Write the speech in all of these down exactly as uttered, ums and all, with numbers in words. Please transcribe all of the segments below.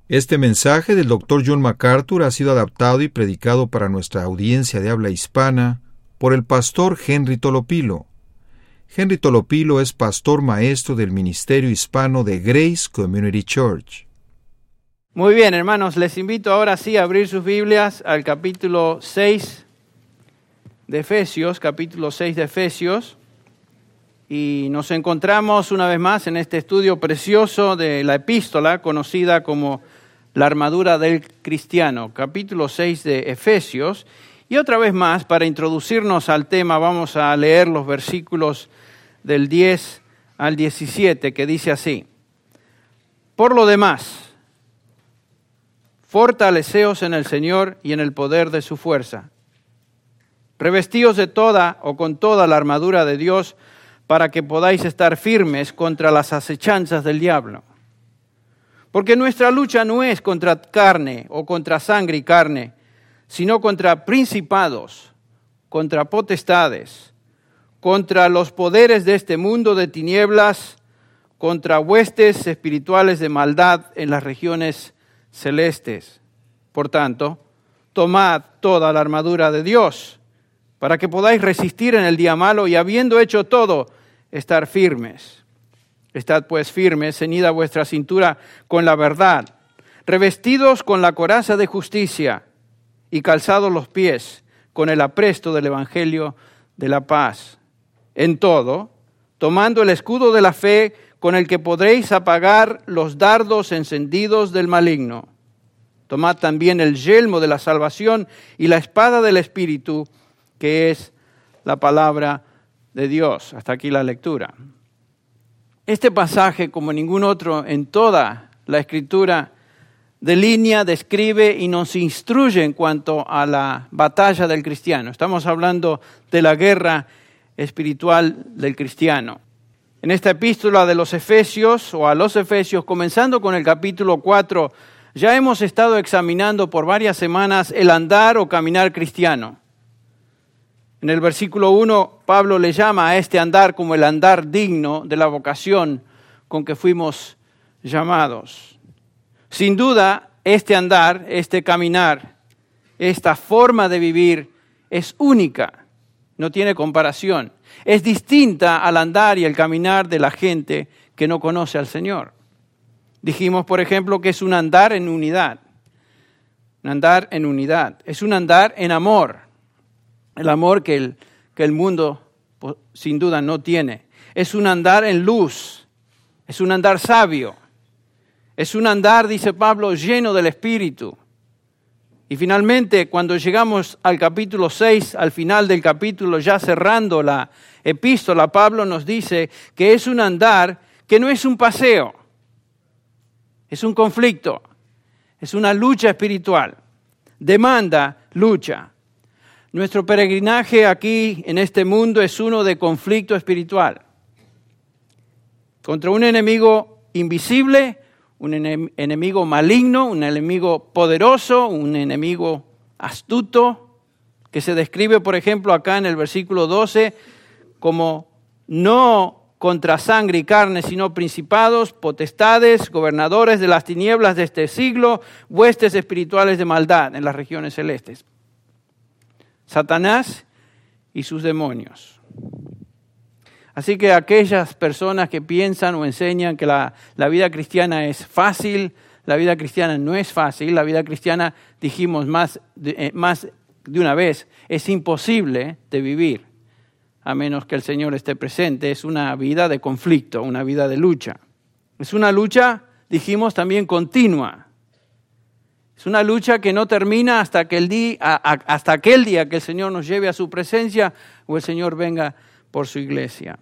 Este mensaje del doctor John MacArthur ha sido adaptado y predicado para nuestra audiencia de habla hispana por el pastor Henry Tolopilo. Henry Tolopilo es pastor maestro del Ministerio Hispano de Grace Community Church. Muy bien, hermanos, les invito ahora sí a abrir sus Biblias al capítulo seis de Efesios, capítulo seis de Efesios, y nos encontramos una vez más en este estudio precioso de la epístola conocida como la armadura del cristiano, capítulo seis de Efesios. Y otra vez más, para introducirnos al tema, vamos a leer los versículos del diez al diecisiete, que dice así: Por lo demás, fortaleceos en el Señor y en el poder de su fuerza. Revestíos de toda o con toda la armadura de Dios para que podáis estar firmes contra las acechanzas del diablo. Porque nuestra lucha no es contra carne o contra sangre y carne, sino contra principados, contra potestades, contra los poderes de este mundo de tinieblas, contra huestes espirituales de maldad en las regiones celestes. Por tanto, tomad toda la armadura de Dios, para que podáis resistir en el día malo y habiendo hecho todo, estar firmes. Estad pues firmes, ceñida vuestra cintura con la verdad, revestidos con la coraza de justicia y calzados los pies con el apresto del evangelio de la paz. En todo, tomando el escudo de la fe con el que podréis apagar los dardos encendidos del maligno. Tomad también el yelmo de la salvación y la espada del Espíritu, que es la palabra de Dios. Hasta aquí la lectura. Este pasaje, como ningún otro en toda la Escritura, delinea, describe y nos instruye en cuanto a la batalla del cristiano. Estamos hablando de la guerra espiritual del cristiano. En esta epístola de los Efesios, o a los Efesios, comenzando con el capítulo cuatro, ya hemos estado examinando por varias semanas el andar o caminar cristiano. En el versículo uno, Pablo le llama a este andar como el andar digno de la vocación con que fuimos llamados. Sin duda, este andar, este caminar, esta forma de vivir es única, no tiene comparación. Es distinta al andar y el caminar de la gente que no conoce al Señor. Dijimos, por ejemplo, que es un andar en unidad. Un andar en unidad. Es un andar en amor. El amor que el, que el mundo pues, sin duda no tiene. Es un andar en luz. Es un andar sabio. Es un andar, dice Pablo, lleno del Espíritu. Y finalmente, cuando llegamos al capítulo seis, al final del capítulo, ya cerrando la epístola, Pablo nos dice que es un andar que no es un paseo. Es un conflicto. Es una lucha espiritual. Demanda lucha. Nuestro peregrinaje aquí en este mundo es uno de conflicto espiritual. Contra un enemigo invisible, un enemigo maligno, un enemigo poderoso, un enemigo astuto, que se describe, por ejemplo, acá en el versículo doce, como no contra sangre y carne, sino principados, potestades, gobernadores de las tinieblas de este siglo, huestes espirituales de maldad en las regiones celestes. Satanás y sus demonios. Así que aquellas personas que piensan o enseñan que la, la vida cristiana es fácil, la vida cristiana no es fácil, la vida cristiana, dijimos más de, más de una vez, es imposible de vivir, a menos que el Señor esté presente. Es una vida de conflicto, una vida de lucha. Es una lucha, dijimos, también continua. Es una lucha que no termina hasta, que el día, hasta aquel día que el Señor nos lleve a su presencia o el Señor venga por su iglesia.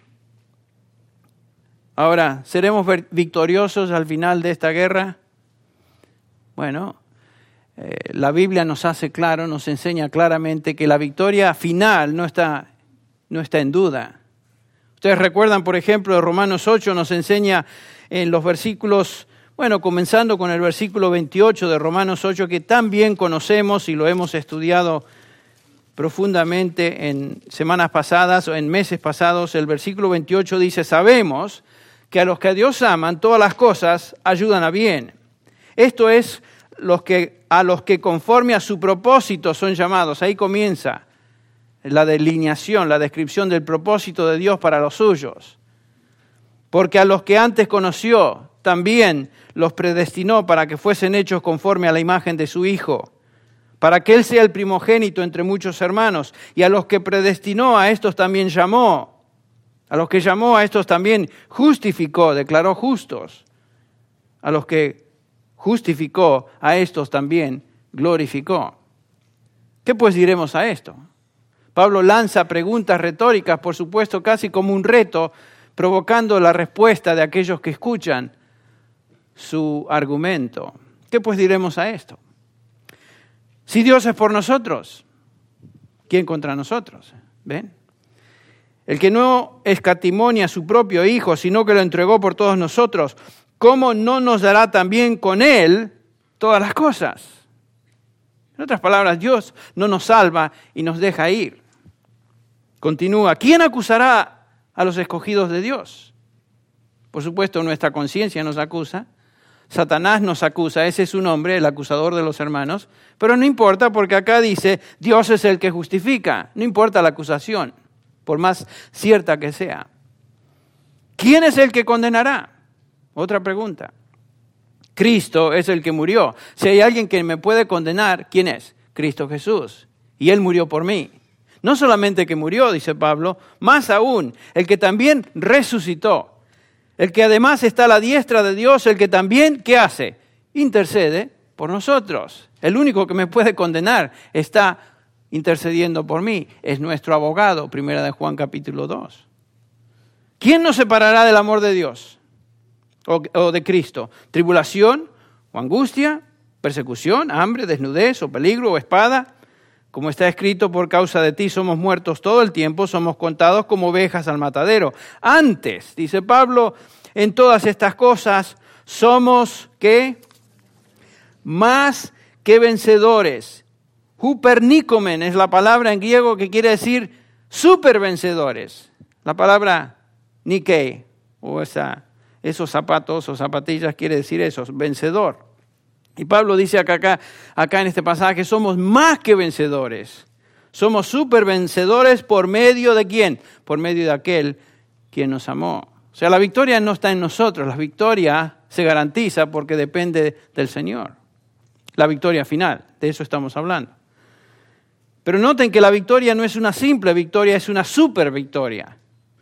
Ahora, ¿seremos victoriosos al final de esta guerra? Bueno, eh, la Biblia nos hace claro, nos enseña claramente que la victoria final no está, no está en duda. Ustedes recuerdan, por ejemplo, de Romanos ocho nos enseña en los versículos, bueno, comenzando con el versículo veintiocho de Romanos ocho, que tan bien conocemos y lo hemos estudiado profundamente en semanas pasadas o en meses pasados. El versículo veintiocho dice: sabemos que a los que a Dios aman, todas las cosas ayudan a bien. Esto es los que, a los que conforme a su propósito son llamados. Ahí comienza la delineación, la descripción del propósito de Dios para los suyos. Porque a los que antes conoció, también los predestinó para que fuesen hechos conforme a la imagen de su Hijo, para que Él sea el primogénito entre muchos hermanos. Y a los que predestinó, a estos también llamó. A los que llamó, a estos también justificó, declaró justos. A los que justificó, a estos también glorificó. ¿Qué pues diremos a esto? Pablo lanza preguntas retóricas, por supuesto, casi como un reto, provocando la respuesta de aquellos que escuchan su argumento. ¿Qué pues diremos a esto? Si Dios es por nosotros, ¿quién contra nosotros? ¿Ven? El que no escatimonia a su propio Hijo, sino que lo entregó por todos nosotros, ¿cómo no nos dará también con Él todas las cosas? En otras palabras, Dios no nos salva y nos deja ir. Continúa, ¿quién acusará a los escogidos de Dios? Por supuesto, nuestra conciencia nos acusa. Satanás nos acusa, ese es su nombre, el acusador de los hermanos. Pero no importa porque acá dice, Dios es el que justifica. No importa la acusación, por más cierta que sea. ¿Quién es el que condenará? Otra pregunta. Cristo es el que murió. Si hay alguien que me puede condenar, ¿quién es? Cristo Jesús. Y Él murió por mí. No solamente que murió, dice Pablo, más aún, el que también resucitó. El que además está a la diestra de Dios, el que también, ¿qué hace? Intercede por nosotros. El único que me puede condenar está intercediendo por mí. Es nuestro abogado, primera de Juan capítulo dos. ¿Quién nos separará del amor de Dios o, o de Cristo? ¿Tribulación o angustia? ¿Persecución, hambre, desnudez o peligro o espada? Como está escrito, por causa de ti somos muertos todo el tiempo, somos contados como ovejas al matadero. Antes, dice Pablo, en todas estas cosas somos, ¿qué? Más que vencedores. Hupernícomen es la palabra en griego que quiere decir supervencedores. La palabra Nike, o esa, esos zapatos o zapatillas quiere decir eso, vencedor. Y Pablo dice acá, acá, acá en este pasaje, somos más que vencedores. Somos supervencedores por medio de ¿quién? Por medio de aquel quien nos amó. O sea, la victoria no está en nosotros, la victoria se garantiza porque depende del Señor. La victoria final, de eso estamos hablando. Pero noten que la victoria no es una simple victoria, es una super victoria.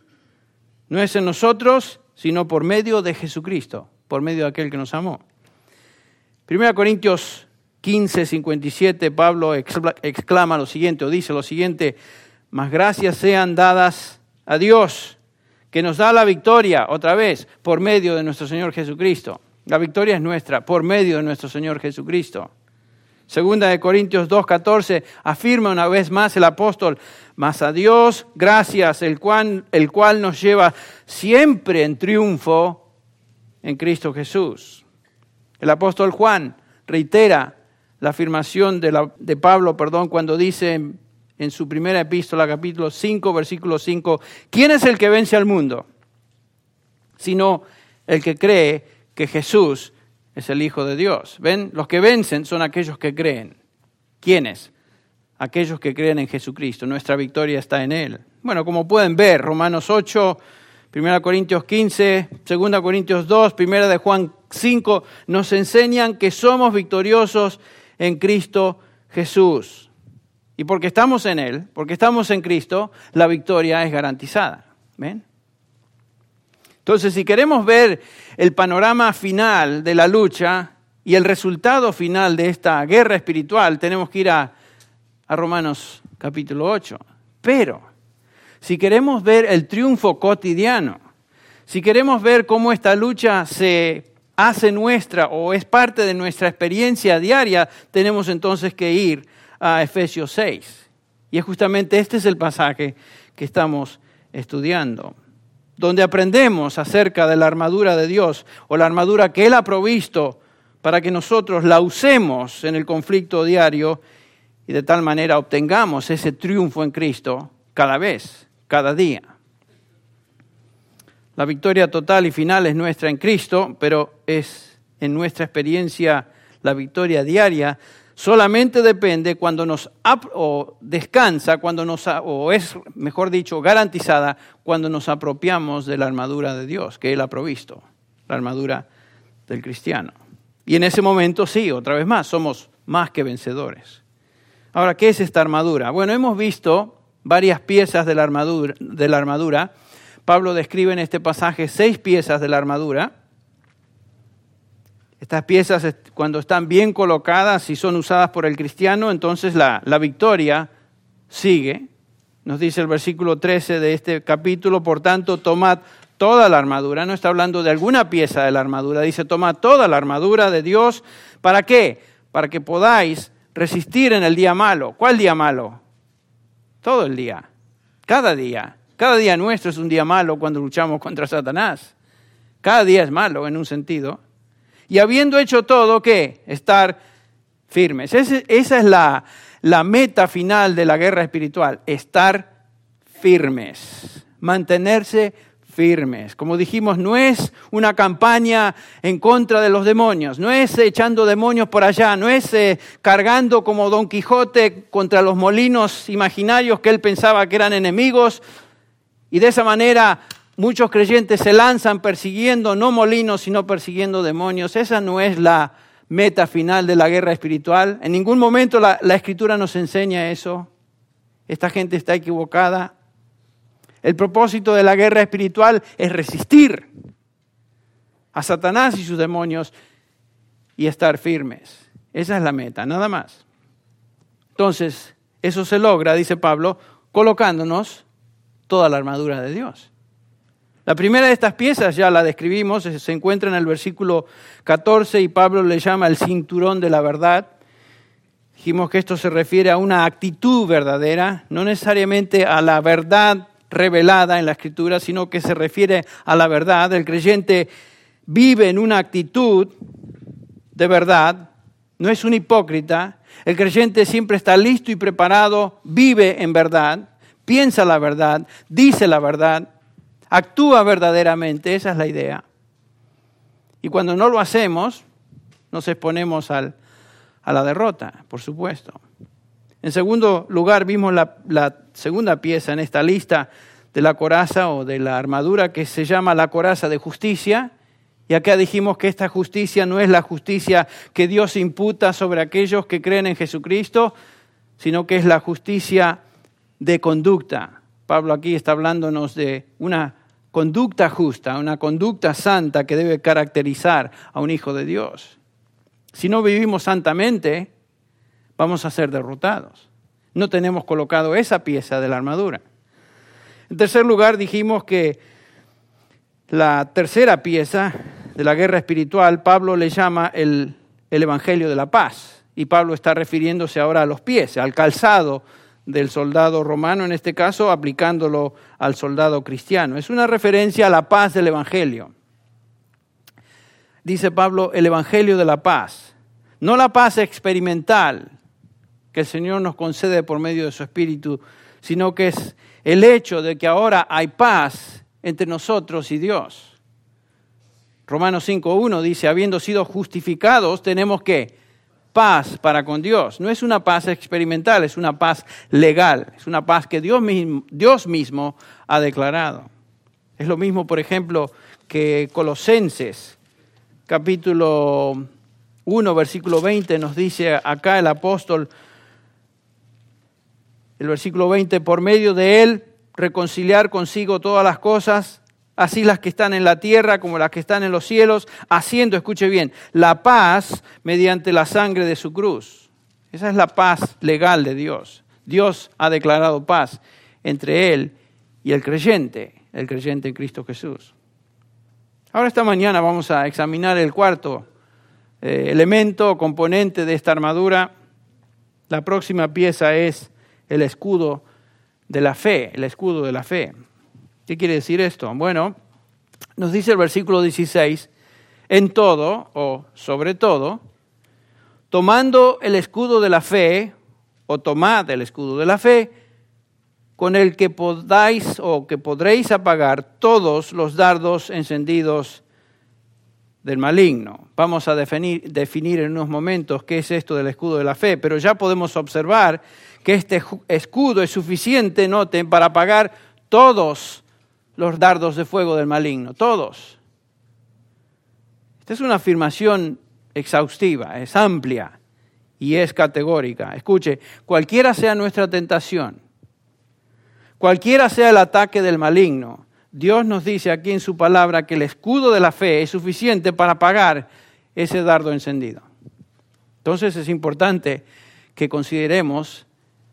No es en nosotros, sino por medio de Jesucristo, por medio de aquel que nos amó. Primera Corintios quince, cincuenta y siete, Pablo exclama lo siguiente, o dice lo siguiente, mas gracias sean dadas a Dios, que nos da la victoria, otra vez, por medio de nuestro Señor Jesucristo. La victoria es nuestra, por medio de nuestro Señor Jesucristo. Segunda de Corintios dos, catorce, afirma una vez más el apóstol, mas a Dios gracias, el cual, el cual nos lleva siempre en triunfo en Cristo Jesús. El apóstol Juan reitera la afirmación de, la, de Pablo, perdón, cuando dice en, en su primera epístola, capítulo cinco, versículo cinco, ¿quién es el que vence al mundo? Sino el que cree que Jesús es el Hijo de Dios. ¿Ven? Los que vencen son aquellos que creen. ¿Quiénes? Aquellos que creen en Jesucristo. Nuestra victoria está en Él. Bueno, como pueden ver, Romanos ocho, Primera Corintios quince, Segunda Corintios dos, Primera de Juan cinco, nos enseñan que somos victoriosos en Cristo Jesús. Y porque estamos en Él, porque estamos en Cristo, la victoria es garantizada. ¿Ven? Entonces, si queremos ver el panorama final de la lucha y el resultado final de esta guerra espiritual, tenemos que ir a, a Romanos capítulo ocho. Pero si queremos ver el triunfo cotidiano, si queremos ver cómo esta lucha se hace nuestra o es parte de nuestra experiencia diaria, tenemos entonces que ir a Efesios seis. Y es justamente este es el pasaje que estamos estudiando, donde aprendemos acerca de la armadura de Dios o la armadura que Él ha provisto para que nosotros la usemos en el conflicto diario y de tal manera obtengamos ese triunfo en Cristo cada vez, cada día. La victoria total y final es nuestra en Cristo, pero es en nuestra experiencia la victoria diaria, solamente depende cuando nos ap- o descansa, cuando nos o es, mejor dicho, garantizada cuando nos apropiamos de la armadura de Dios que Él ha provisto, la armadura del cristiano. Y en ese momento sí, otra vez más, somos más que vencedores. Ahora, ¿qué es esta armadura? Bueno, hemos visto varias piezas de la armadura, de la armadura. Pablo describe en este pasaje seis piezas de la armadura. Estas piezas, cuando están bien colocadas y son usadas por el cristiano, entonces la, la victoria sigue. Nos dice el versículo trece de este capítulo, por tanto, tomad toda la armadura. No está hablando de alguna pieza de la armadura, dice, tomad toda la armadura de Dios. ¿Para qué? Para que podáis resistir en el día malo. ¿Cuál día malo? Todo el día, cada día. Cada día nuestro es un día malo cuando luchamos contra Satanás. Cada día es malo en un sentido. Y habiendo hecho todo, ¿qué? Estar firmes. Ese, esa es la, la meta final de la guerra espiritual, estar firmes, mantenerse firmes. Como dijimos, no es una campaña en contra de los demonios, no es echando demonios por allá, no es eh, cargando como Don Quijote contra los molinos imaginarios que él pensaba que eran enemigos, y de esa manera muchos creyentes se lanzan persiguiendo no molinos, sino persiguiendo demonios. Esa no es la meta final de la guerra espiritual. En ningún momento la, la Escritura nos enseña eso. Esta gente está equivocada. El propósito de la guerra espiritual es resistir a Satanás y sus demonios y estar firmes. Esa es la meta, nada más. Entonces, eso se logra, dice Pablo, colocándonos toda la armadura de Dios. La primera de estas piezas ya la describimos, se encuentra en el versículo catorce y Pablo le llama el cinturón de la verdad. Dijimos que esto se refiere a una actitud verdadera, no necesariamente a la verdad revelada en la Escritura, sino que se refiere a la verdad. El creyente vive en una actitud de verdad, no es un hipócrita. El creyente siempre está listo y preparado, vive en verdad, piensa la verdad, dice la verdad, actúa verdaderamente, esa es la idea. Y cuando no lo hacemos, nos exponemos al, a la derrota, por supuesto. En segundo lugar, vimos la, la segunda pieza en esta lista de la coraza o de la armadura que se llama la coraza de justicia. Y acá dijimos que esta justicia no es la justicia que Dios imputa sobre aquellos que creen en Jesucristo, sino que es la justicia de conducta. Pablo aquí está hablándonos de una conducta justa, una conducta santa que debe caracterizar a un hijo de Dios. Si no vivimos santamente, vamos a ser derrotados. No tenemos colocado esa pieza de la armadura. En tercer lugar, dijimos que la tercera pieza de la guerra espiritual, Pablo le llama el, el Evangelio de la Paz. Y Pablo está refiriéndose ahora a los pies, al calzado del soldado romano, en este caso aplicándolo al soldado cristiano. Es una referencia a la paz del Evangelio. Dice Pablo, el Evangelio de la paz. No la paz experimental que el Señor nos concede por medio de su Espíritu, sino que es el hecho de que ahora hay paz entre nosotros y Dios. Romanos cinco uno dice, habiendo sido justificados, tenemos que paz para con Dios. No es una paz experimental, es una paz legal, es una paz que Dios mismo, Dios mismo ha declarado. Es lo mismo, por ejemplo, que Colosenses, capítulo uno, versículo veinte, nos dice acá el apóstol, el versículo veinte, por medio de él reconciliar consigo todas las cosas, así las que están en la tierra como las que están en los cielos, haciendo, escuche bien, la paz mediante la sangre de su cruz. Esa es la paz legal de Dios. Dios ha declarado paz entre él y el creyente, el creyente en Cristo Jesús. Ahora esta mañana vamos a examinar el cuarto eh, elemento o componente de esta armadura. La próxima pieza es el escudo de la fe, el escudo de la fe. ¿Qué quiere decir esto? Bueno, nos dice el versículo dieciséis, en todo o sobre todo, tomando el escudo de la fe, o tomad el escudo de la fe, con el que podáis o que podréis apagar todos los dardos encendidos del maligno. Vamos a definir, definir en unos momentos qué es esto del escudo de la fe, pero ya podemos observar que este escudo es suficiente, noten, para apagar todos los dardos de fuego del maligno, todos. Esta es una afirmación exhaustiva, es amplia y es categórica. Escuche, cualquiera sea nuestra tentación, cualquiera sea el ataque del maligno, Dios nos dice aquí en su palabra que el escudo de la fe es suficiente para apagar ese dardo encendido. Entonces es importante que consideremos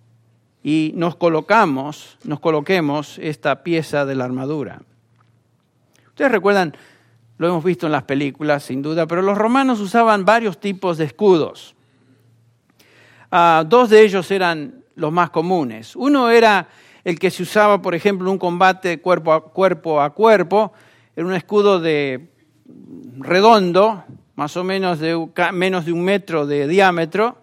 y nos colocamos, nos coloquemos esta pieza de la armadura. Ustedes recuerdan, lo hemos visto en las películas sin duda, pero los romanos usaban varios tipos de escudos. Uh, dos de ellos eran los más comunes. Uno era el que se usaba, por ejemplo, en un combate cuerpo a cuerpo a cuerpo. Era un escudo de redondo, más o menos de menos de un metro de diámetro,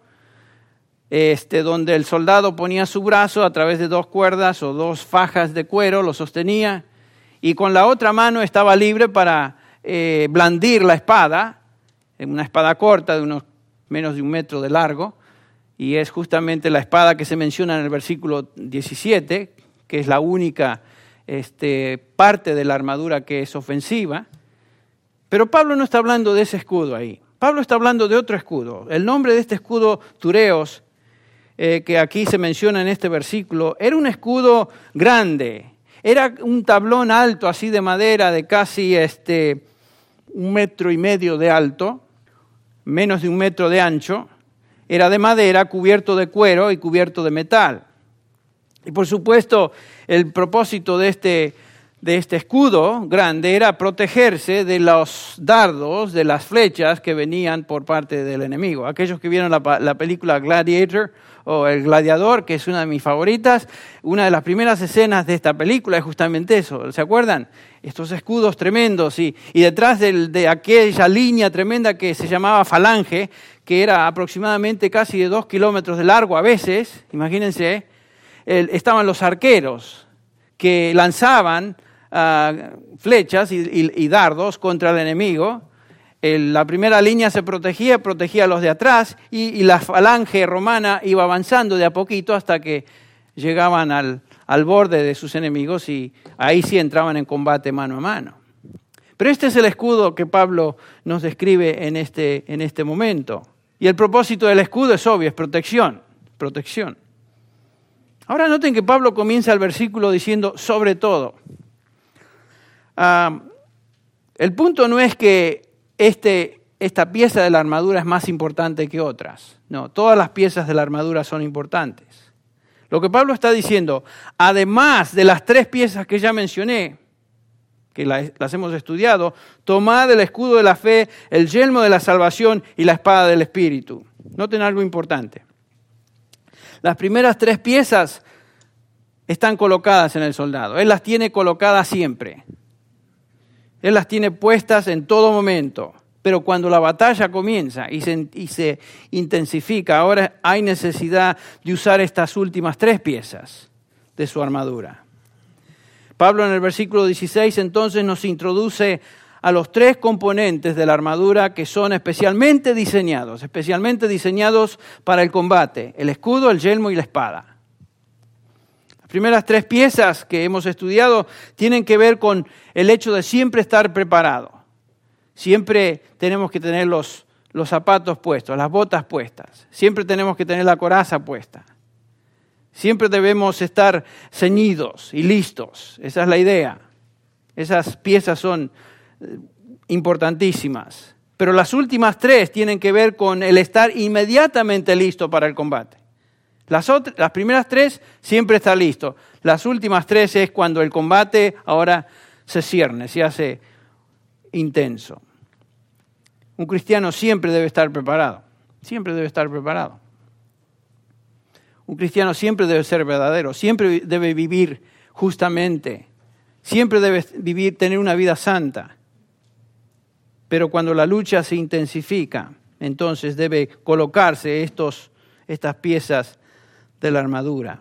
este, donde el soldado ponía su brazo a través de dos cuerdas o dos fajas de cuero, lo sostenía, y con la otra mano estaba libre para eh, blandir la espada, una espada corta de unos menos de un metro de largo, y es justamente la espada que se menciona en el versículo diecisiete, que es la única este, parte de la armadura que es ofensiva. Pero Pablo no está hablando de ese escudo ahí. Pablo está hablando de otro escudo. El nombre de este escudo, Tureos, eh, que aquí se menciona en este versículo, era un escudo grande. Era un tablón alto, así de madera, de casi este, un metro y medio de alto, menos de un metro de ancho. Era de madera, cubierto de cuero y cubierto de metal. Y por supuesto, el propósito de este, de este escudo grande era protegerse de los dardos, de las flechas que venían por parte del enemigo. Aquellos que vieron la, la película Gladiator o El Gladiador, que es una de mis favoritas, una de las primeras escenas de esta película es justamente eso. ¿Se acuerdan? Estos escudos tremendos y, y detrás del, de aquella línea tremenda que se llamaba falange, que era aproximadamente casi de dos kilómetros de largo a veces, imagínense, el, estaban los arqueros que lanzaban uh, flechas y, y, y dardos contra el enemigo. El, la primera línea se protegía, protegía a los de atrás y, y la falange romana iba avanzando de a poquito hasta que llegaban al, al borde de sus enemigos y ahí sí entraban en combate mano a mano. Pero este es el escudo que Pablo nos describe en este, en este momento. Y el propósito del escudo es obvio, es protección, protección. Ahora noten que Pablo comienza el versículo diciendo sobre todo. Uh, el punto no es que este, esta pieza de la armadura es más importante que otras. No, todas las piezas de la armadura son importantes. Lo que Pablo está diciendo, además de las tres piezas que ya mencioné, que las hemos estudiado, tomad el escudo de la fe, el yelmo de la salvación y la espada del Espíritu. Noten algo importante. Las primeras tres piezas están colocadas en el soldado. Él las tiene colocadas siempre. Él las tiene puestas en todo momento. Pero cuando la batalla comienza y se, y se intensifica, ahora hay necesidad de usar estas últimas tres piezas de su armadura. Pablo en el versículo dieciséis entonces nos introduce a los tres componentes de la armadura que son especialmente diseñados, especialmente diseñados para el combate, el escudo, el yelmo y la espada. Las primeras tres piezas que hemos estudiado tienen que ver con el hecho de siempre estar preparado. Siempre tenemos que tener los, los zapatos puestos, las botas puestas. Siempre tenemos que tener la coraza puesta. Siempre debemos estar ceñidos y listos. Esa es la idea. Esas piezas son importantísimas. Pero las últimas tres tienen que ver con el estar inmediatamente listo para el combate. Las, otras, las primeras tres siempre está listo. Las últimas tres es cuando el combate ahora se cierne, se hace intenso. Un cristiano siempre debe estar preparado. Siempre debe estar preparado. Un cristiano siempre debe ser verdadero, siempre debe vivir justamente, siempre debe vivir, tener una vida santa. Pero cuando la lucha se intensifica, entonces debe colocarse estos, estas piezas de la armadura.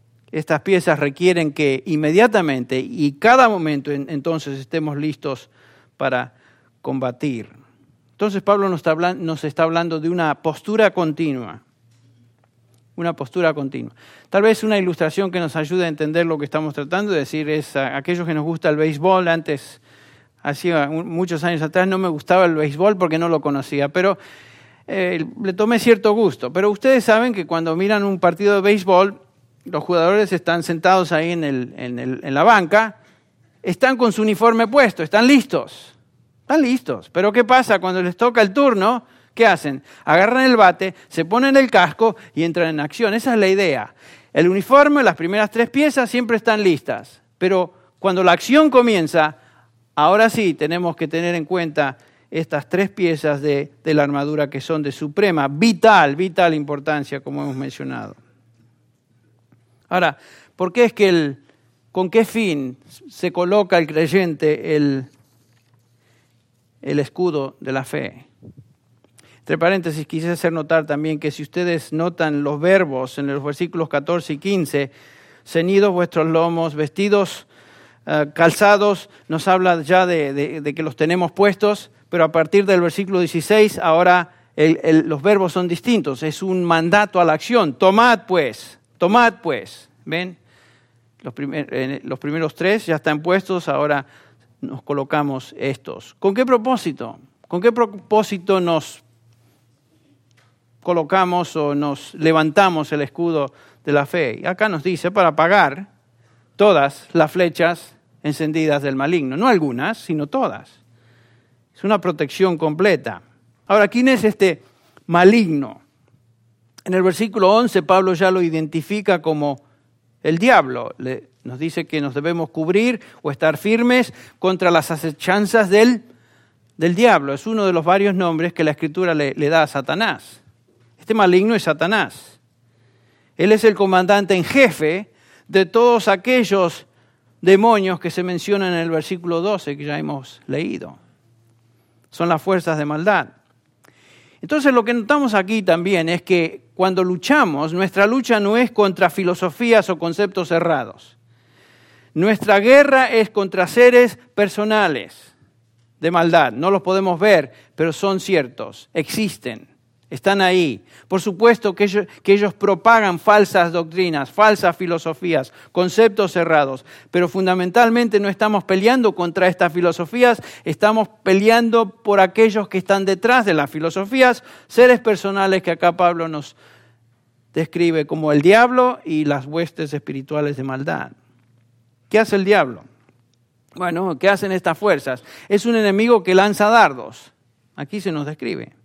Estas piezas requieren que inmediatamente y cada momento entonces estemos listos para combatir. Entonces Pablo nos está hablando, nos está hablando de una postura continua. Una postura continua. Tal vez una ilustración que nos ayude a entender lo que estamos tratando de decir es a aquellos que nos gusta el béisbol. Antes, hacía muchos años atrás, no me gustaba el béisbol porque no lo conocía, pero eh, le tomé cierto gusto. Pero ustedes saben que cuando miran un partido de béisbol, los jugadores están sentados ahí en, el, en, el, en la banca, están con su uniforme puesto, están listos. Están listos. Pero ¿qué pasa cuando les toca el turno? ¿Qué hacen? Agarran el bate, se ponen el casco y entran en acción. Esa es la idea. El uniforme, las primeras tres piezas siempre están listas. Pero cuando la acción comienza, ahora sí tenemos que tener en cuenta estas tres piezas de, de la armadura que son de suprema, vital, vital importancia, como hemos mencionado. Ahora, ¿por qué es que el, con qué fin se coloca el creyente el, el escudo de la fe? Entre paréntesis, quise hacer notar también que si ustedes notan los verbos en los versículos catorce y quince, ceñidos vuestros lomos, vestidos, uh, calzados, nos habla ya de, de, de que los tenemos puestos, pero a partir del versículo dieciséis, ahora el, el, los verbos son distintos, es un mandato a la acción. Tomad pues, tomad pues, ¿ven? Los, primer, eh, los primeros tres ya están puestos, ahora nos colocamos estos. ¿Con qué propósito? ¿Con qué propósito nos colocamos o nos levantamos el escudo de la fe? Y acá nos dice para apagar todas las flechas encendidas del maligno. No algunas, sino todas. Es una protección completa. Ahora, ¿quién es este maligno? En el versículo once, Pablo ya lo identifica como el diablo. Le, nos dice que nos debemos cubrir o estar firmes contra las acechanzas del, del diablo. Es uno de los varios nombres que la Escritura le, le da a Satanás. Este maligno es Satanás. Él es el comandante en jefe de todos aquellos demonios que se mencionan en el versículo doce que ya hemos leído. Son las fuerzas de maldad. Entonces lo que notamos aquí también es que cuando luchamos, nuestra lucha no es contra filosofías o conceptos cerrados. Nuestra guerra es contra seres personales de maldad. No los podemos ver, pero son ciertos, existen. Están ahí. Por supuesto que ellos, que ellos propagan falsas doctrinas, falsas filosofías, conceptos cerrados, pero fundamentalmente no estamos peleando contra estas filosofías, estamos peleando por aquellos que están detrás de las filosofías, seres personales que acá Pablo nos describe como el diablo y las huestes espirituales de maldad. ¿Qué hace el diablo? Bueno, ¿qué hacen estas fuerzas? Es un enemigo que lanza dardos. Aquí se nos describe.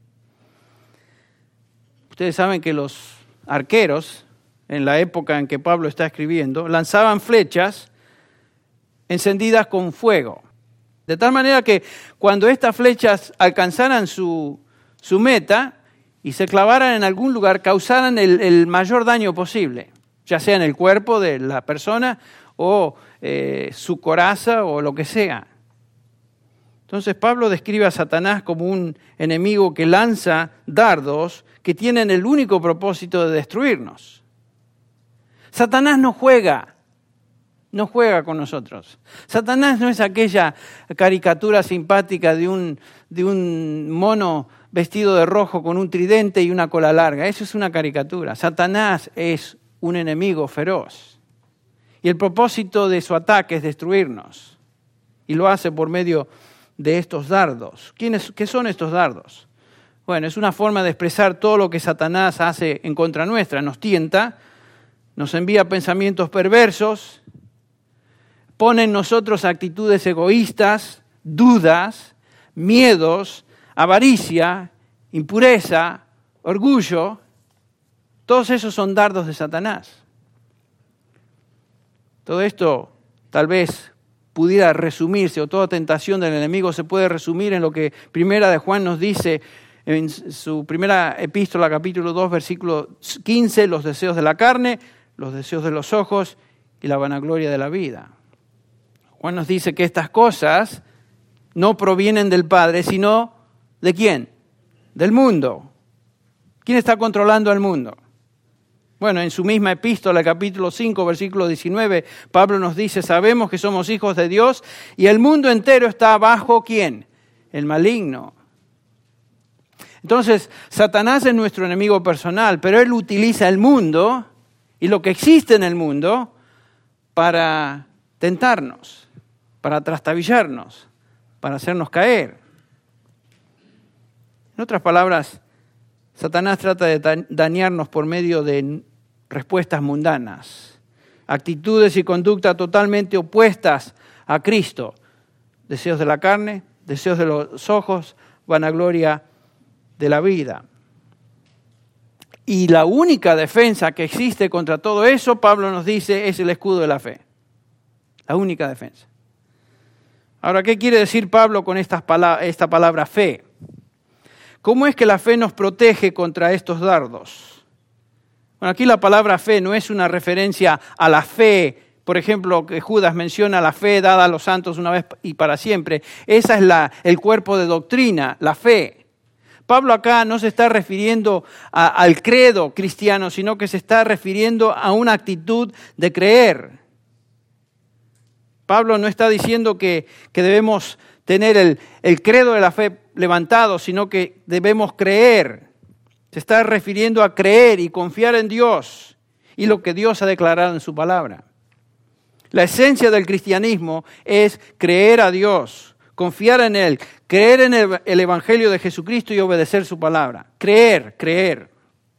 Ustedes saben que los arqueros, en la época en que Pablo está escribiendo, lanzaban flechas encendidas con fuego. De tal manera que cuando estas flechas alcanzaran su, su meta y se clavaran en algún lugar, causaran el, el mayor daño posible, ya sea en el cuerpo de la persona o eh, su coraza o lo que sea. Entonces Pablo describe a Satanás como un enemigo que lanza dardos que tienen el único propósito de destruirnos. Satanás no juega, no juega con nosotros. Satanás no es aquella caricatura simpática de un, de un mono vestido de rojo con un tridente y una cola larga. Eso es una caricatura. Satanás es un enemigo feroz. Y el propósito de su ataque es destruirnos. Y lo hace por medio de estos dardos. ¿Quiénes, ¿Qué son estos dardos? Bueno, es una forma de expresar todo lo que Satanás hace en contra nuestra. Nos tienta, nos envía pensamientos perversos, pone en nosotros actitudes egoístas, dudas, miedos, avaricia, impureza, orgullo. Todos esos son dardos de Satanás. Todo esto tal vez pudiera resumirse, o toda tentación del enemigo se puede resumir en lo que Primera de Juan nos dice en su primera epístola, capítulo dos, versículo quince, los deseos de la carne, los deseos de los ojos y la vanagloria de la vida. Juan nos dice que estas cosas no provienen del Padre, sino ¿de quién? Del mundo. ¿Quién está controlando al mundo? Bueno, en su misma epístola, capítulo cinco, versículo diecinueve, Pablo nos dice, sabemos que somos hijos de Dios y el mundo entero está bajo ¿quién? El maligno. Entonces, Satanás es nuestro enemigo personal, pero él utiliza el mundo y lo que existe en el mundo para tentarnos, para trastabillarnos, para hacernos caer. En otras palabras, Satanás trata de dañarnos por medio de respuestas mundanas, actitudes y conductas totalmente opuestas a Cristo. Deseos de la carne, deseos de los ojos, vanagloria de la vida. Y la única defensa que existe contra todo eso, Pablo nos dice, es el escudo de la fe. La única defensa. Ahora, ¿qué quiere decir Pablo con estas palabras, esta palabra fe? ¿Cómo es que la fe nos protege contra estos dardos? Bueno, aquí la palabra fe no es una referencia a la fe, por ejemplo, que Judas menciona la fe dada a los santos una vez y para siempre. Esa es la, el cuerpo de doctrina, la fe. Pablo acá no se está refiriendo a, al credo cristiano, sino que se está refiriendo a una actitud de creer. Pablo no está diciendo que, que debemos tener el, el credo de la fe levantado, sino que debemos creer. Se está refiriendo a creer y confiar en Dios y lo que Dios ha declarado en su palabra. La esencia del cristianismo es creer a Dios, confiar en Él, creer en el, el Evangelio de Jesucristo y obedecer su palabra. Creer, creer.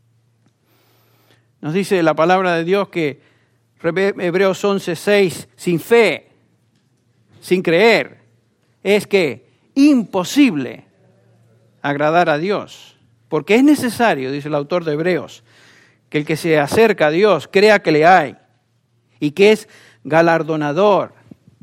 Nos dice la palabra de Dios que Hebreos once seis, sin fe, sin creer, es que imposible agradar a Dios. Porque es necesario, dice el autor de Hebreos, que el que se acerca a Dios crea que le hay y que es galardonador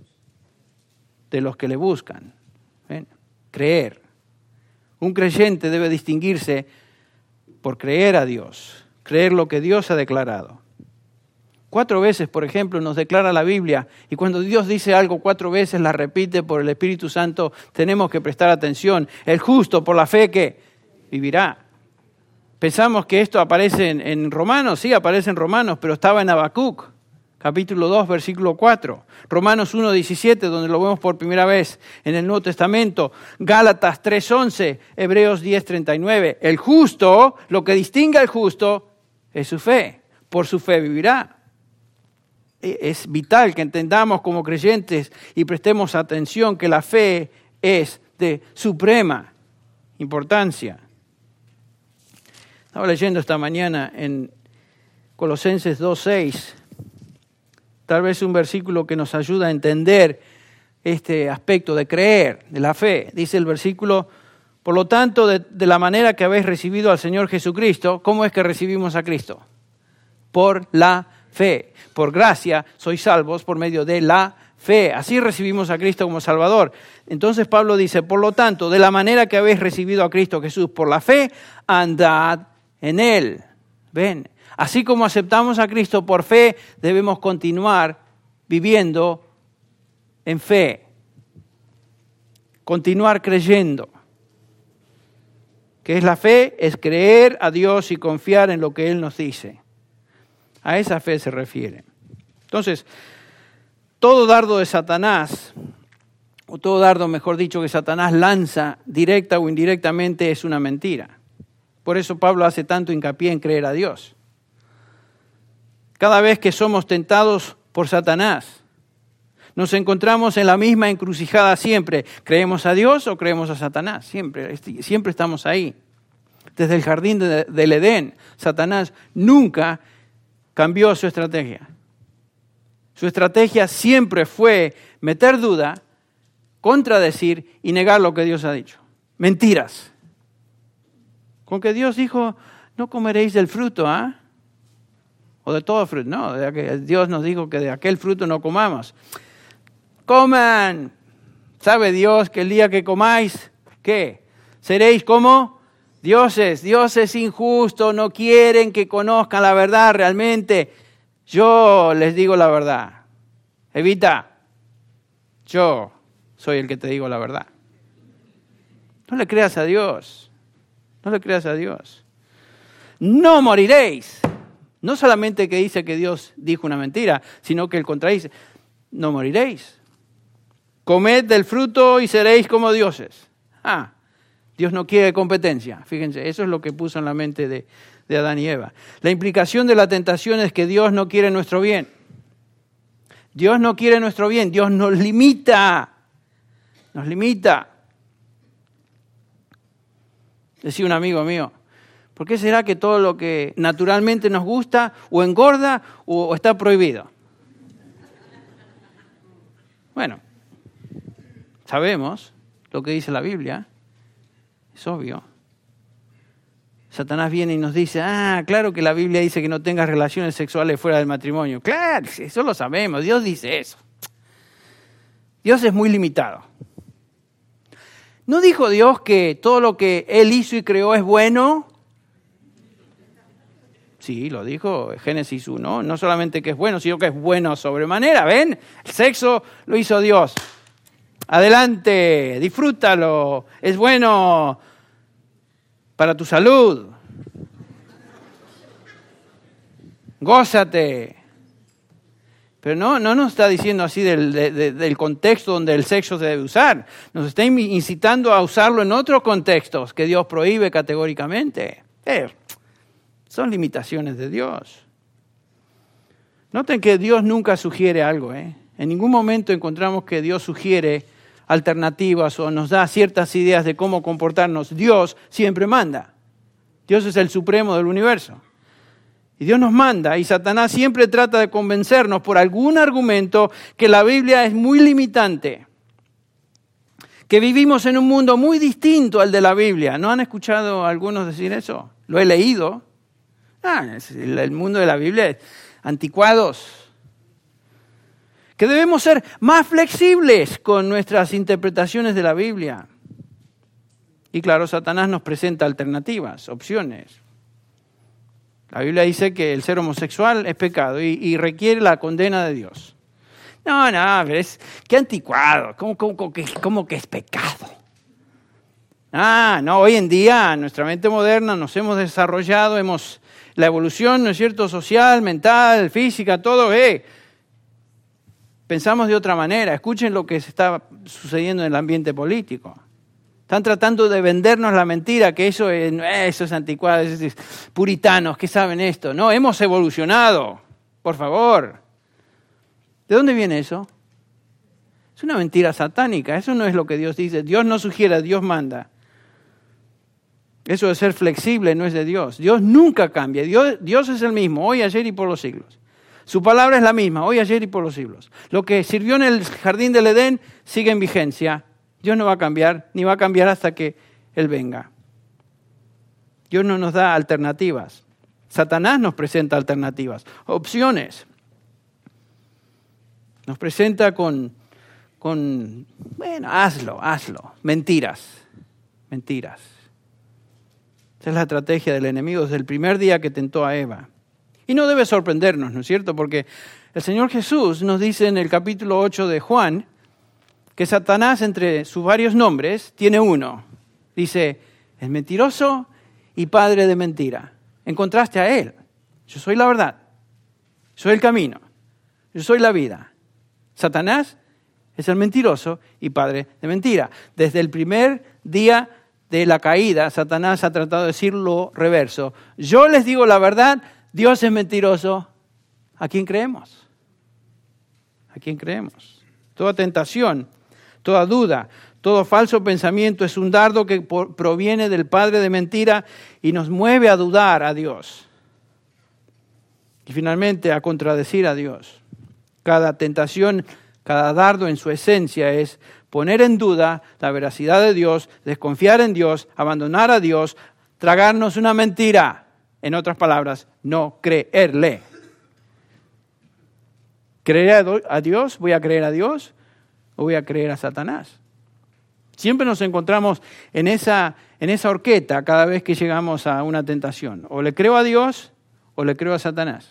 de los que le buscan. ¿Ven? Creer. Un creyente debe distinguirse por creer a Dios, creer lo que Dios ha declarado. Cuatro veces, por ejemplo, nos declara la Biblia, y cuando Dios dice algo cuatro veces, la repite por el Espíritu Santo, tenemos que prestar atención. El justo por la fe que vivirá. Pensamos que esto aparece en, en Romanos, sí, aparece en Romanos, pero estaba en Habacuc, capítulo dos, versículo cuatro. Romanos uno, diecisiete, donde lo vemos por primera vez en el Nuevo Testamento. Gálatas tres, once, Hebreos diez, treinta y nueve. El justo, lo que distingue al justo, es su fe. Por su fe vivirá. Es vital que entendamos como creyentes y prestemos atención que la fe es de suprema importancia. Estaba leyendo esta mañana en Colosenses dos, seis, tal vez un versículo que nos ayuda a entender este aspecto de creer, de la fe. Dice el versículo, por lo tanto, de, de la manera que habéis recibido al Señor Jesucristo, ¿cómo es que recibimos a Cristo? Por la fe. Por gracia sois salvos por medio de la fe. Así recibimos a Cristo como Salvador. Entonces Pablo dice, por lo tanto, de la manera que habéis recibido a Cristo Jesús por la fe, andad en Él. Ven, así como aceptamos a Cristo por fe, debemos continuar viviendo en fe. Continuar creyendo. ¿Qué es la fe? Es creer a Dios y confiar en lo que Él nos dice. A esa fe se refiere. Entonces, todo dardo de Satanás, o todo dardo, mejor dicho, que Satanás lanza directa o indirectamente es una mentira. Por eso Pablo hace tanto hincapié en creer a Dios. Cada vez que somos tentados por Satanás, nos encontramos en la misma encrucijada siempre. ¿Creemos a Dios o creemos a Satanás? Siempre, siempre estamos ahí. Desde el jardín de, del Edén, Satanás nunca cambió su estrategia. Su estrategia siempre fue meter duda, contradecir y negar lo que Dios ha dicho. Mentiras. Con que Dios dijo, no comeréis del fruto, ¿ah? ¿eh? O de todo fruto. No, de aquel, Dios nos dijo que de aquel fruto no comamos. Coman. ¿Sabe Dios que el día que comáis, qué? Seréis como dioses. Dios es injusto, no quieren que conozcan la verdad realmente. Yo les digo la verdad. Evita, yo soy el que te digo la verdad. No le creas a Dios. No le creas a Dios. No moriréis. No solamente que dice que Dios dijo una mentira, sino que el contradice, no moriréis. Comed del fruto y seréis como dioses. Ah, Dios no quiere competencia. Fíjense, eso es lo que puso en la mente de, de Adán y Eva. La implicación de la tentación es que Dios no quiere nuestro bien. Dios no quiere nuestro bien, Dios nos limita. Nos limita. Decía un amigo mío, ¿por qué será que todo lo que naturalmente nos gusta o engorda o está prohibido? Bueno, sabemos lo que dice la Biblia, es obvio. Satanás viene y nos dice, ah, claro que la Biblia dice que no tengas relaciones sexuales fuera del matrimonio. Claro, eso lo sabemos, Dios dice eso. Dios es muy limitado. ¿No dijo Dios que todo lo que Él hizo y creó es bueno? Sí, lo dijo Génesis uno. No solamente que es bueno, sino que es bueno sobremanera. ¿Ven? El sexo lo hizo Dios. Adelante, disfrútalo. Es bueno para tu salud. Gózate. Pero no, no nos está diciendo así del, de, del contexto donde el sexo se debe usar. Nos está incitando a usarlo en otros contextos que Dios prohíbe categóricamente. Eh, son limitaciones de Dios. Noten que Dios nunca sugiere algo. ¿eh? En ningún momento encontramos que Dios sugiere alternativas o nos da ciertas ideas de cómo comportarnos. Dios siempre manda. Dios es el supremo del universo. Y Dios nos manda, y Satanás siempre trata de convencernos por algún argumento que la Biblia es muy limitante, que vivimos en un mundo muy distinto al de la Biblia. ¿No han escuchado a algunos decir eso? Lo he leído. Ah, el mundo de la Biblia es anticuados. Que debemos ser más flexibles con nuestras interpretaciones de la Biblia. Y claro, Satanás nos presenta alternativas, opciones. La Biblia dice que el ser homosexual es pecado y, y requiere la condena de Dios. No, no, pero es, qué anticuado, ¿cómo, cómo, cómo, que, cómo que es pecado? Ah, no, hoy en día, en nuestra mente moderna, nos hemos desarrollado, hemos, la evolución, ¿no es cierto?, social, mental, física, todo, eh. Pensamos de otra manera. Escuchen lo que se está sucediendo en el ambiente político. Están tratando de vendernos la mentira, que eso es, eso es anticuado, eso es puritanos, que saben esto. No, hemos evolucionado, por favor. ¿De dónde viene eso? Es una mentira satánica, eso no es lo que Dios dice. Dios no sugiere, Dios manda. Eso de ser flexible no es de Dios. Dios nunca cambia, Dios, Dios es el mismo, hoy, ayer y por los siglos. Su palabra es la misma, hoy, ayer y por los siglos. Lo que sirvió en el jardín del Edén sigue en vigencia. Dios no va a cambiar, ni va a cambiar hasta que Él venga. Dios no nos da alternativas. Satanás nos presenta alternativas, opciones. Nos presenta con, con bueno, hazlo, hazlo. Mentiras, mentiras. Esa es la estrategia del enemigo desde el primer día que tentó a Eva. Y no debe sorprendernos, ¿no es cierto? Porque el Señor Jesús nos dice en el capítulo ocho de Juan, que Satanás, entre sus varios nombres, tiene uno. Dice, es mentiroso y padre de mentira. En contraste a él, yo soy la verdad, soy el camino, yo soy la vida. Satanás es el mentiroso y padre de mentira. Desde el primer día de la caída, Satanás ha tratado de decir lo reverso. Yo les digo la verdad, Dios es mentiroso. ¿A quién creemos? ¿A quién creemos? Toda tentación, toda duda, todo falso pensamiento es un dardo que por, proviene del padre de mentira y nos mueve a dudar a Dios. Y finalmente a contradecir a Dios. Cada tentación, cada dardo en su esencia es poner en duda la veracidad de Dios, desconfiar en Dios, abandonar a Dios, tragarnos una mentira. En otras palabras, no creerle. ¿Creeré a Dios? ¿Voy a creer a Dios? ¿O voy a creer a Satanás? Siempre nos encontramos en esa, en esa horqueta cada vez que llegamos a una tentación. O le creo a Dios o le creo a Satanás.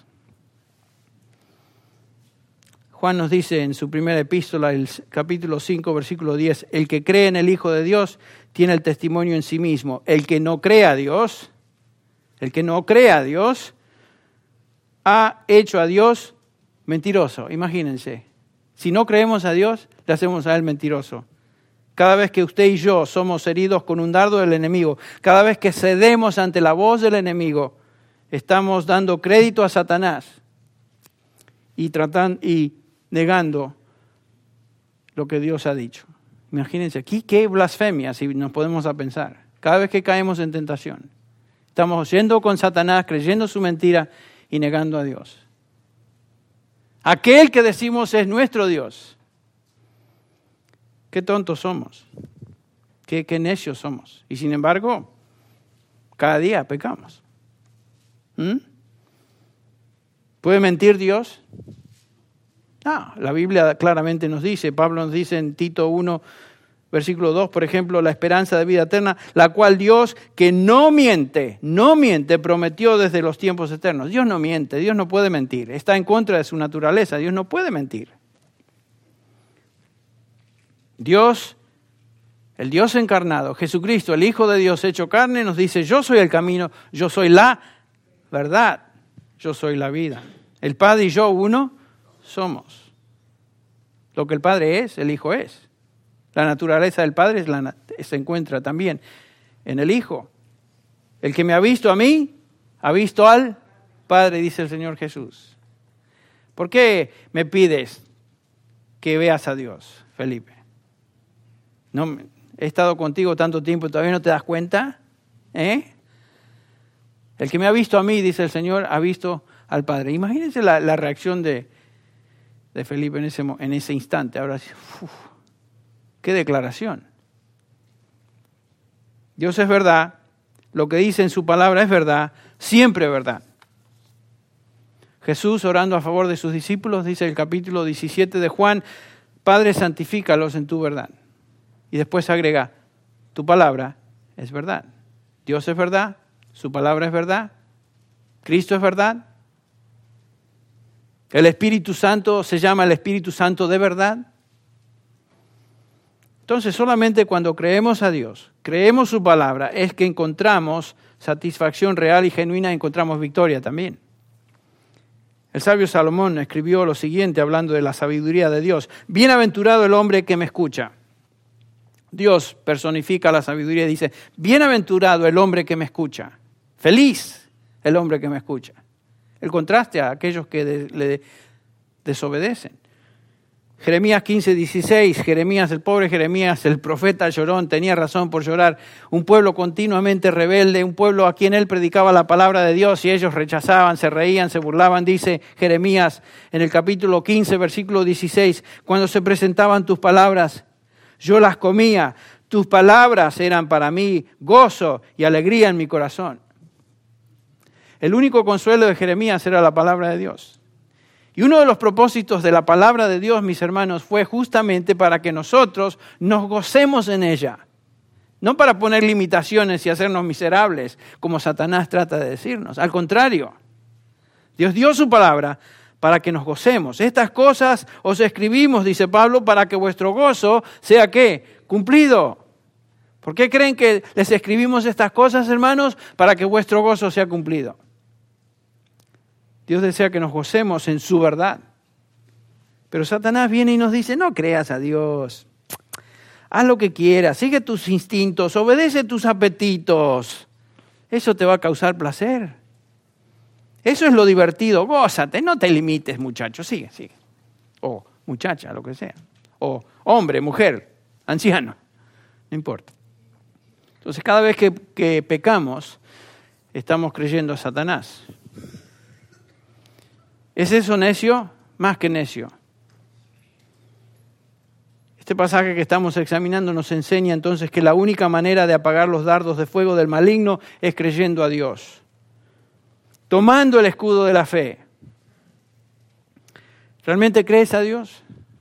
Juan nos dice en su primera epístola, el capítulo cinco, versículo diez, el que cree en el Hijo de Dios tiene el testimonio en sí mismo. El que no cree a Dios, el que no cree a Dios, ha hecho a Dios mentiroso. Imagínense. Si no creemos a Dios, le hacemos a Él mentiroso. Cada vez que usted y yo somos heridos con un dardo del enemigo, cada vez que cedemos ante la voz del enemigo, estamos dando crédito a Satanás y, tratan, y negando lo que Dios ha dicho. Imagínense, aquí qué blasfemia si nos podemos a pensar. Cada vez que caemos en tentación, estamos yendo con Satanás, creyendo su mentira y negando a Dios. Aquel que decimos es nuestro Dios. Qué tontos somos, qué, qué necios somos. Y sin embargo, cada día pecamos. ¿Mm? ¿Puede mentir Dios? No, la Biblia claramente nos dice, Pablo nos dice en Tito uno, versículo dos, por ejemplo, la esperanza de vida eterna, la cual Dios, que no miente, no miente, prometió desde los tiempos eternos. Dios no miente, Dios no puede mentir, está en contra de su naturaleza, Dios no puede mentir. Dios, el Dios encarnado, Jesucristo, el Hijo de Dios hecho carne, nos dice, yo soy el camino, yo soy la verdad, yo soy la vida. El Padre y yo uno somos. Lo que el Padre es, el Hijo es. La naturaleza del Padre es la, se encuentra también en el Hijo. El que me ha visto a mí, ha visto al Padre, dice el Señor Jesús. ¿Por qué me pides que veas a Dios, Felipe? No, he estado contigo tanto tiempo y todavía no te das cuenta. ¿Eh? El que me ha visto a mí, dice el Señor, ha visto al Padre. Imagínense la, la reacción de, de Felipe en ese, en ese instante. Ahora, uf, qué declaración. Dios es verdad, lo que dice en su palabra es verdad, siempre verdad. Jesús, orando a favor de sus discípulos, dice el capítulo diecisiete de Juan, Padre, santifícalos en tu verdad. Y después agrega, tu palabra es verdad. Dios es verdad, su palabra es verdad, Cristo es verdad. El Espíritu Santo se llama el Espíritu Santo de verdad. Entonces, solamente cuando creemos a Dios, creemos su palabra, es que encontramos satisfacción real y genuina, encontramos victoria también. El sabio Salomón escribió lo siguiente hablando de la sabiduría de Dios. Bienaventurado el hombre que me escucha. Dios personifica la sabiduría y dice, bienaventurado el hombre que me escucha. Feliz el hombre que me escucha. El contraste a aquellos que de, le desobedecen. Jeremías quince, dieciséis, Jeremías, el pobre Jeremías, el profeta llorón, tenía razón por llorar. Un pueblo continuamente rebelde, un pueblo a quien él predicaba la palabra de Dios y ellos rechazaban, se reían, se burlaban, dice Jeremías en el capítulo quince, versículo dieciséis, cuando se presentaban tus palabras, yo las comía, tus palabras eran para mí gozo y alegría en mi corazón. El único consuelo de Jeremías era la palabra de Dios. Y uno de los propósitos de la palabra de Dios, mis hermanos, fue justamente para que nosotros nos gocemos en ella. No para poner limitaciones y hacernos miserables, como Satanás trata de decirnos. Al contrario, Dios dio su palabra para que nos gocemos. Estas cosas os escribimos, dice Pablo, para que vuestro gozo sea, ¿qué? Cumplido. ¿Por qué creen que les escribimos estas cosas, hermanos? Para que vuestro gozo sea cumplido. Dios desea que nos gocemos en su verdad. Pero Satanás viene y nos dice, no creas a Dios. Haz lo que quieras, sigue tus instintos, obedece tus apetitos. Eso te va a causar placer. Eso es lo divertido, gózate, no te limites, muchacho, sigue, sigue. O muchacha, lo que sea. O hombre, mujer, anciano, no importa. Entonces, cada vez que, que pecamos, estamos creyendo a Satanás. ¿Es eso necio? Más que necio. Este pasaje que estamos examinando nos enseña entonces que la única manera de apagar los dardos de fuego del maligno es creyendo a Dios. Tomando el escudo de la fe. ¿Realmente crees a Dios?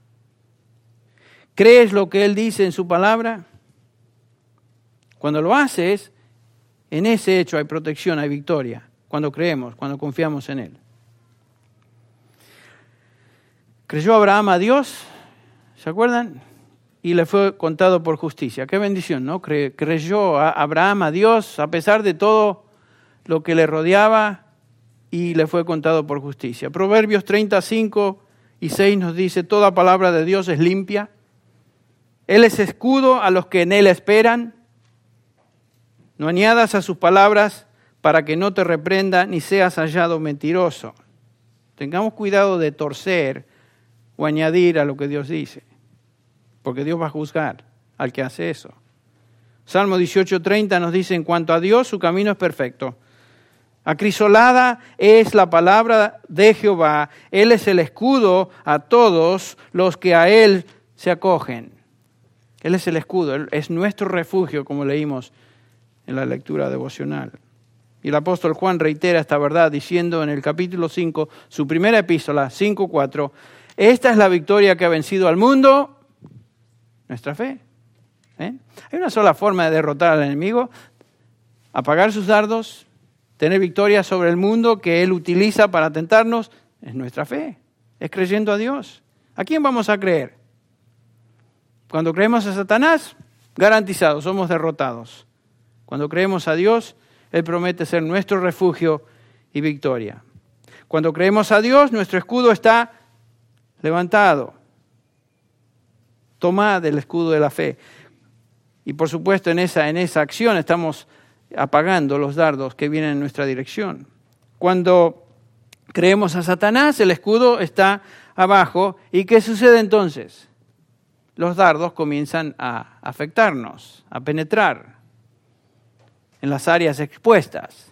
¿Crees lo que Él dice en su palabra? Cuando lo haces, en ese hecho hay protección, hay victoria. Cuando creemos, cuando confiamos en Él. Creyó Abraham a Dios, ¿se acuerdan? Y le fue contado por justicia. Qué bendición, ¿no? Cre- creyó a Abraham a Dios a pesar de todo lo que le rodeaba. y le fue contado por justicia. Proverbios treinta, cinco y seis nos dice, toda palabra de Dios es limpia. Él es escudo a los que en Él esperan. No añadas a sus palabras para que no te reprenda ni seas hallado mentiroso. Tengamos cuidado de torcer o añadir a lo que Dios dice, porque Dios va a juzgar al que hace eso. Salmo dieciocho, treinta nos dice, en cuanto a Dios, su camino es perfecto. Acrisolada es la palabra de Jehová. Él es el escudo a todos los que a Él se acogen. Él es el escudo, Él es nuestro refugio, como leímos en la lectura devocional. Y el apóstol Juan reitera esta verdad diciendo en el capítulo cinco, su primera epístola, cinco cuatro, esta es la victoria que ha vencido al mundo, nuestra fe. ¿Eh? Hay una sola forma de derrotar al enemigo, apagar sus dardos, tener victoria sobre el mundo que él utiliza para tentarnos, es nuestra fe, es creyendo a Dios. ¿A quién vamos a creer? Cuando creemos a Satanás, garantizado, somos derrotados. Cuando creemos a Dios, Él promete ser nuestro refugio y victoria. Cuando creemos a Dios, nuestro escudo está levantado. Tomad el escudo de la fe. Y por supuesto, en esa, en esa acción estamos apagando los dardos que vienen en nuestra dirección. Cuando creemos a Satanás, el escudo está abajo. ¿Y qué sucede entonces? Los dardos comienzan a afectarnos, a penetrar en las áreas expuestas.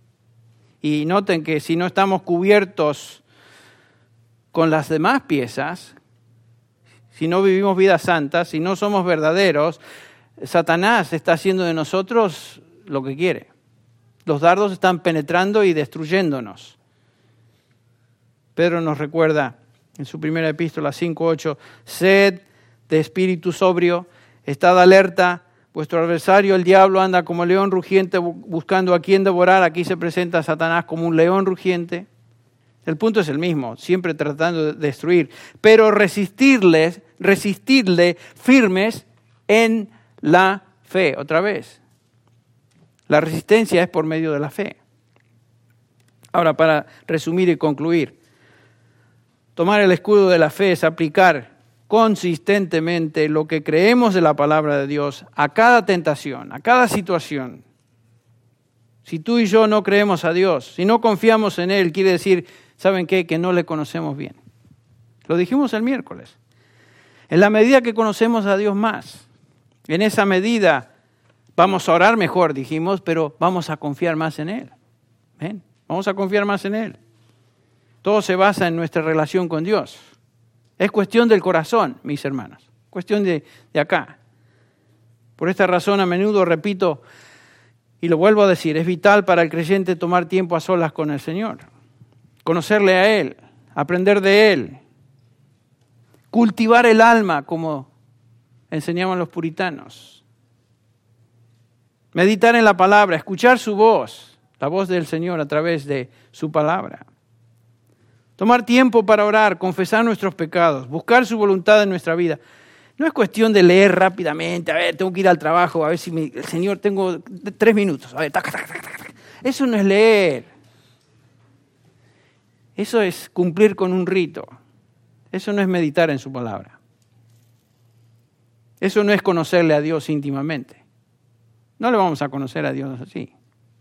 Y noten que si no estamos cubiertos con las demás piezas, si no vivimos vidas santas, si no somos verdaderos, Satanás está haciendo de nosotros lo que quiere. Los dardos están penetrando y destruyéndonos. Pedro nos recuerda en su primera epístola cinco ocho, sed de espíritu sobrio, estad alerta, vuestro adversario el diablo anda como león rugiente buscando a quien devorar. Aquí se presenta Satanás como un león rugiente. El punto es el mismo, siempre tratando de destruir, pero resistirles, resistirle firmes en la fe. Otra vez, la resistencia es por medio de la fe. Ahora, para resumir y concluir, tomar el escudo de la fe es aplicar consistentemente lo que creemos de la palabra de Dios a cada tentación, a cada situación. Si tú y yo no creemos a Dios, si no confiamos en Él, quiere decir, ¿saben qué? Que no le conocemos bien. Lo dijimos el miércoles. En la medida que conocemos a Dios más, en esa medida vamos a orar mejor, dijimos, pero vamos a confiar más en Él. ¿Ven? Vamos a confiar más en Él. Todo se basa en nuestra relación con Dios. Es cuestión del corazón, mis hermanos, cuestión de, de acá. Por esta razón, a menudo repito, y lo vuelvo a decir, es vital para el creyente tomar tiempo a solas con el Señor, conocerle a Él, aprender de Él, cultivar el alma, como enseñaban los puritanos, meditar en la palabra, escuchar su voz, la voz del Señor a través de su palabra. Tomar tiempo para orar, confesar nuestros pecados, buscar su voluntad en nuestra vida. No es cuestión de leer rápidamente, a ver, tengo que ir al trabajo, a ver si mi, el Señor, tengo tres minutos. A ver, tac, tac, tac, tac. Eso no es leer. Eso es cumplir con un rito. Eso no es meditar en su palabra. Eso no es conocerle a Dios íntimamente. No le vamos a conocer a Dios así.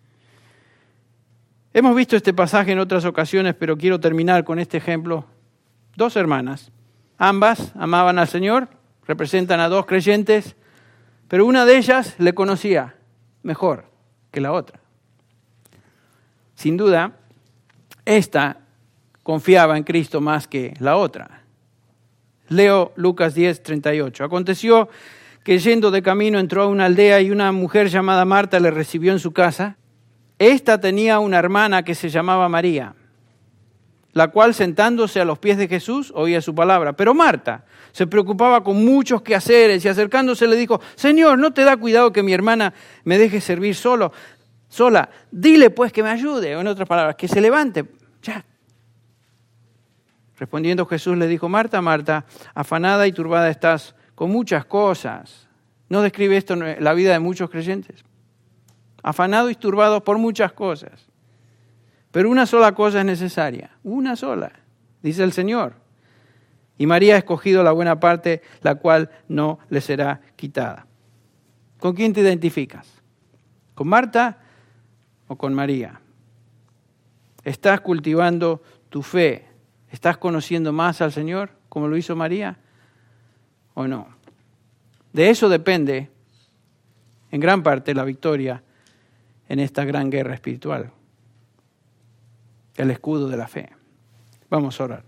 Hemos visto este pasaje en otras ocasiones, pero quiero terminar con este ejemplo. Dos hermanas, ambas amaban al Señor, representan a dos creyentes, pero una de ellas le conocía mejor que la otra. Sin duda, esta confiaba en Cristo más que la otra. Leo Lucas diez, treinta y ocho. Aconteció que yendo de camino entró a una aldea y una mujer llamada Marta le recibió en su casa. Esta tenía una hermana que se llamaba María, la cual sentándose a los pies de Jesús oía su palabra. Pero Marta se preocupaba con muchos quehaceres y acercándose le dijo, Señor, ¿no te da cuidado que mi hermana me deje servir solo, sola? Dile pues que me ayude, o en otras palabras, que se levante. Ya. Respondiendo Jesús le dijo, Marta, Marta, afanada y turbada estás con muchas cosas. ¿No describe esto la vida de muchos creyentes? Afanados y turbados por muchas cosas. Pero una sola cosa es necesaria, una sola, dice el Señor. Y María ha escogido la buena parte, la cual no le será quitada. ¿Con quién te identificas? ¿Con Marta o con María? ¿Estás cultivando tu fe? ¿Estás conociendo más al Señor como lo hizo María o no? De eso depende en gran parte la victoria en esta gran guerra espiritual. El escudo de la fe. Vamos a orar.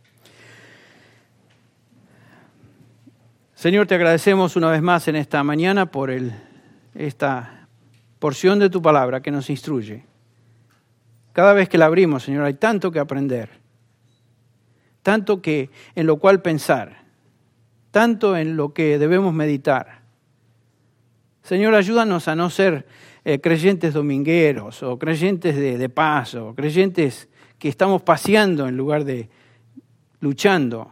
Señor, te agradecemos una vez más en esta mañana por el, esta porción de tu palabra que nos instruye. Cada vez que la abrimos, Señor, hay tanto que aprender, tanto que en lo cual pensar, tanto en lo que debemos meditar. Señor, ayúdanos a no ser eh, creyentes domingueros o creyentes de, de paso, creyentes que estamos paseando en lugar de luchando.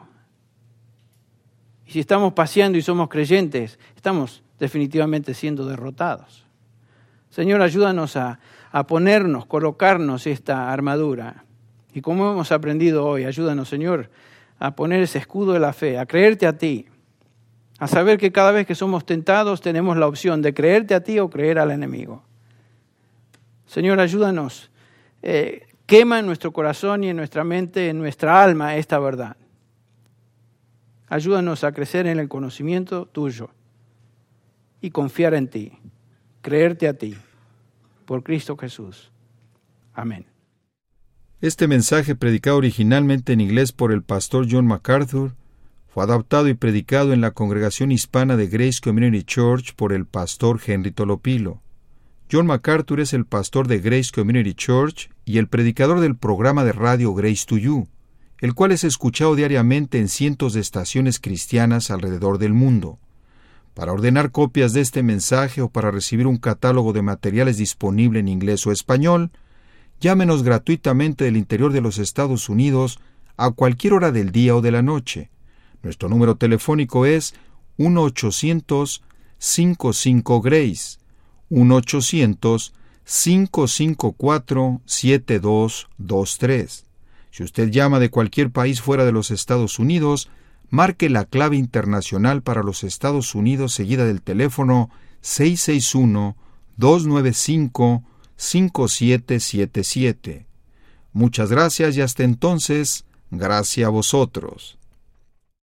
Y si estamos paseando y somos creyentes, estamos definitivamente siendo derrotados. Señor, ayúdanos a, a ponernos, colocarnos esta armadura. Y como hemos aprendido hoy, ayúdanos, Señor, a poner ese escudo de la fe, a creerte a ti, a saber que cada vez que somos tentados tenemos la opción de creerte a ti o creer al enemigo. Señor, ayúdanos, eh, quema en nuestro corazón y en nuestra mente, en nuestra alma esta verdad. Ayúdanos a crecer en el conocimiento tuyo y confiar en ti, creerte a ti, por Cristo Jesús. Amén. Este mensaje, predicado originalmente en inglés por el pastor John MacArthur, fue adaptado y predicado en la congregación hispana de Grace Community Church por el pastor Henry Tolopilo. John MacArthur es el pastor de Grace Community Church y el predicador del programa de radio Grace to You, el cual es escuchado diariamente en cientos de estaciones cristianas alrededor del mundo. Para ordenar copias de este mensaje o para recibir un catálogo de materiales disponible en inglés o español, llámenos gratuitamente del interior de los Estados Unidos a cualquier hora del día o de la noche. Nuestro número telefónico es uno ochocientos cinco cinco Grace, uno ochocientos cinco cinco cuatro siete dos dos tres. Si usted llama de cualquier país fuera de los Estados Unidos, marque la clave internacional para los Estados Unidos seguida del teléfono seis seis uno, dos nueve cinco, cinco siete siete siete. Muchas gracias y hasta entonces, gracias a vosotros.